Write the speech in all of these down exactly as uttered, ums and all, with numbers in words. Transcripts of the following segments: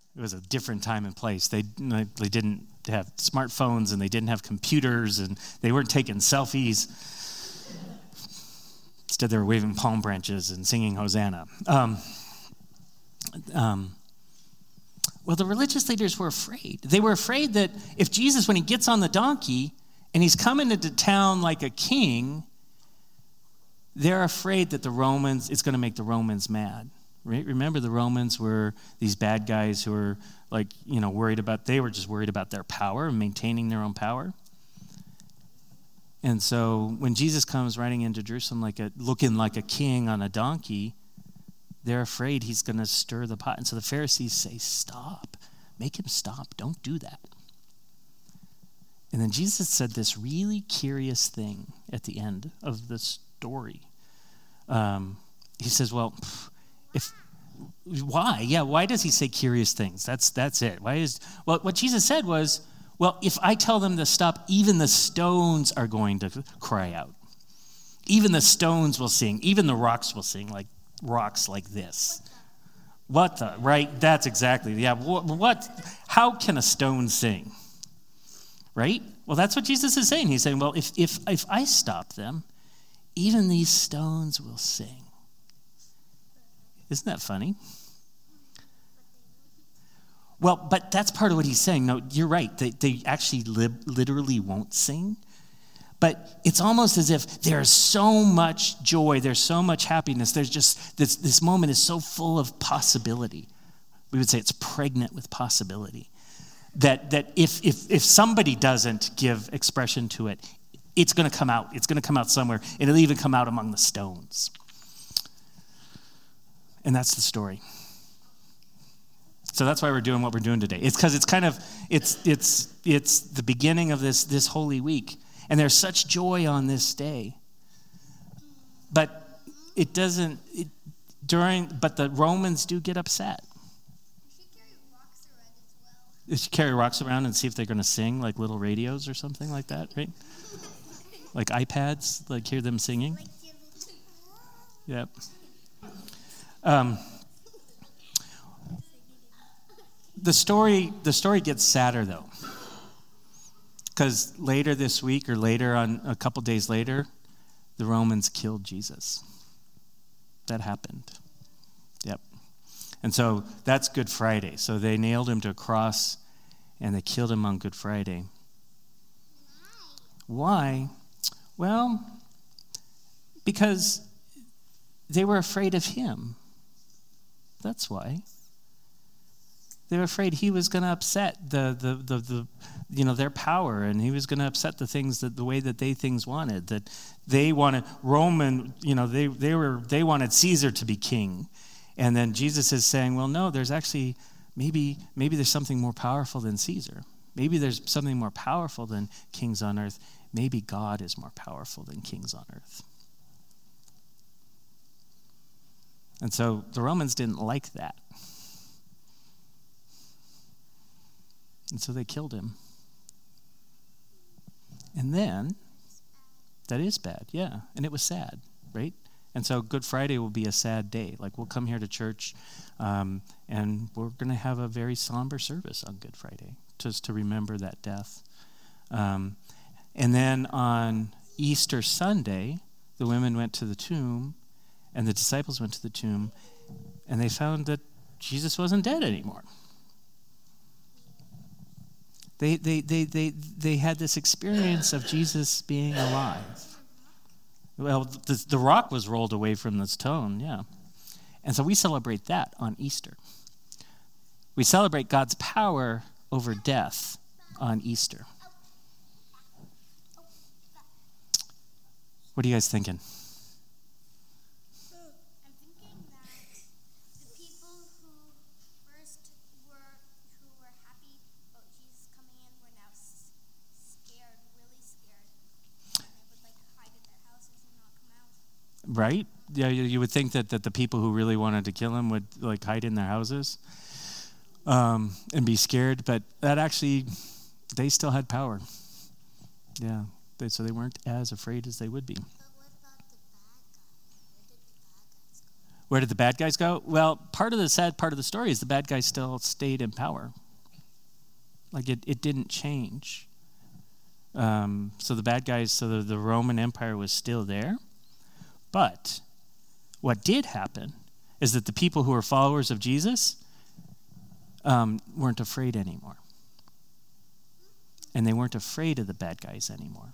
It was a different time and place. They they didn't have smartphones and they didn't have computers and they weren't taking selfies. Instead, they were waving palm branches and singing Hosanna. Um, um, well, the religious leaders were afraid. They were afraid that if Jesus, when he gets on the donkey and he's coming into town like a king, they're afraid that the Romans, it's going to make the Romans mad. Right? Remember, the Romans were these bad guys who were like, you know, worried about, they were just worried about their power and maintaining their own power. And so when Jesus comes riding into Jerusalem like a, looking like a king on a donkey, they're afraid he's going to stir the pot. And so the Pharisees say, stop, make him stop. Don't do that. And then Jesus said this really curious thing at the end of the story. Um, he says, well, if why? Yeah, why does he say curious things? That's that's it. Why is well what Jesus said was, well, if I tell them to stop, even the stones are going to cry out. Even the stones will sing, even the rocks will sing, like rocks like this. What the, right? That's exactly, yeah. What, what how can a stone sing? Right? Well, that's what Jesus is saying. He's saying, well, if if if I stop them, even these stones will sing. Isn't that funny? Well, but that's part of what he's saying. No, you're right. They, they actually li- literally won't sing. But it's almost as if there's so much joy, there's so much happiness, there's just, this, this moment is so full of possibility. We would say it's pregnant with possibility. That that if if if somebody doesn't give expression to it, it's going to come out. It's going to come out somewhere, and it'll even come out among the stones. And that's the story. So that's why we're doing what we're doing today. It's because it's kind of it's it's it's the beginning of this this Holy Week, and there's such joy on this day. But it doesn't it, during. But the Romans do get upset. They should carry rocks around and see if they're going to sing, like little radios or something like that, right? Like iPads, like hear them singing. Yep. Um, the story, the story gets sadder though, because later this week or later on, a couple days later, the Romans killed Jesus. That happened. Yep. And so that's Good Friday. So they nailed him to a cross and they killed him on Good Friday. Why? Well, because they were afraid of him. That's why. They were afraid he was going to upset the, the, the, the, you know, their power, and he was going to upset the things that the way that they things wanted. That they wanted Roman, you know, they they were they wanted Caesar to be king. And then Jesus is saying, well, no, there's actually, maybe maybe there's something more powerful than Caesar. Maybe there's something more powerful than kings on earth. Maybe God is more powerful than kings on earth. And so the Romans didn't like that. And so they killed him. And then, that is bad, yeah. And it was sad, right? And so Good Friday will be a sad day. Like, we'll come here to church, um, and we're going to have a very somber service on Good Friday, just to remember that death. Um, and then on Easter Sunday, the women went to the tomb, and the disciples went to the tomb, and they found that Jesus wasn't dead anymore. They, they, they, they, they had this experience of Jesus being alive. Well, the, the rock was rolled away from the stone, yeah. And so we celebrate that on Easter. We celebrate God's power over death on Easter. What are you guys thinking? I'm thinking that the people who first were who were happy about Jesus coming in were now s- scared, really scared. And they would like hide in their houses and not come out. Right? Yeah, you, you would think that, that the people who really wanted to kill him would like hide in their houses um, and be scared, but that actually, they still had power. Yeah, they, so they weren't as afraid as they would be. But what about the bad guys? Where did the bad guys go? Where did the bad guys go? Well, part of the sad part of the story is the bad guys still stayed in power. Like it, it didn't change. Um, so the bad guys, so the, the Roman Empire was still there. But what did happen is that the people who were followers of Jesus um, weren't afraid anymore. And they weren't afraid of the bad guys anymore.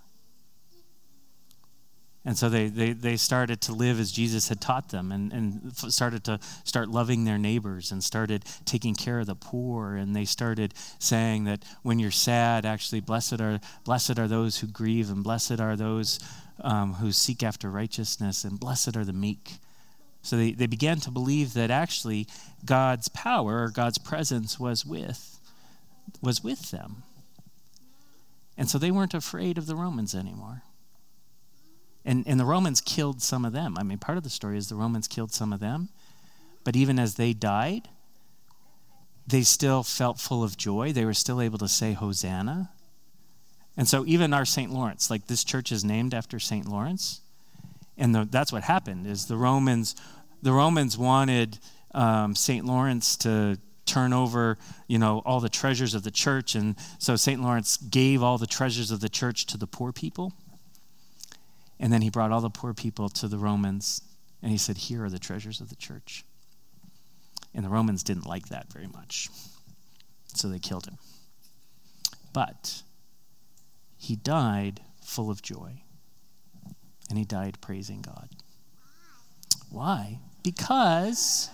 And so they, they, they started to live as Jesus had taught them, and, and started to start loving their neighbors, and started taking care of the poor. And they started saying that when you're sad, actually blessed are blessed are those who grieve, and blessed are those um, who seek after righteousness, and blessed are the meek. So they, they began to believe that actually God's power or God's presence was with was with them. And so they weren't afraid of the Romans anymore. And, and the Romans killed some of them. I mean, part of the story is the Romans killed some of them. But even as they died, they still felt full of joy. They were still able to say Hosanna. And so even our Saint Lawrence, like this church is named after Saint Lawrence. And the, that's what happened is the Romans, the Romans wanted um, Saint Lawrence to turn over, you know, all the treasures of the church. And so Saint Lawrence gave all the treasures of the church to the poor people. And then he brought all the poor people to the Romans, and he said, here are the treasures of the church. And the Romans didn't like that very much, so they killed him. But he died full of joy, and he died praising God. Why? Because,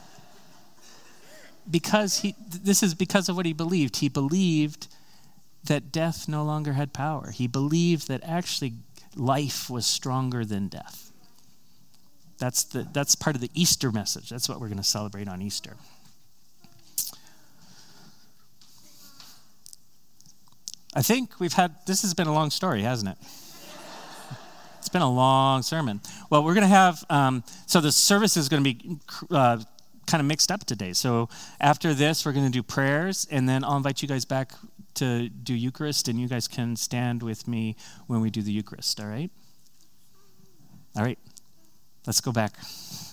because he, this is because of what he believed. He believed that death no longer had power. He believed that actually life was stronger than death. That's the that's part of the Easter message. That's what we're going to celebrate on Easter. I think we've had, this has been a long story, hasn't it? It's been a long sermon. Well, we're going to have, um, so the service is going to be uh, kind of mixed up today. So after this, we're going to do prayers, and then I'll invite you guys back to do Eucharist, and you guys can stand with me when we do the Eucharist, all right? All right, let's go back.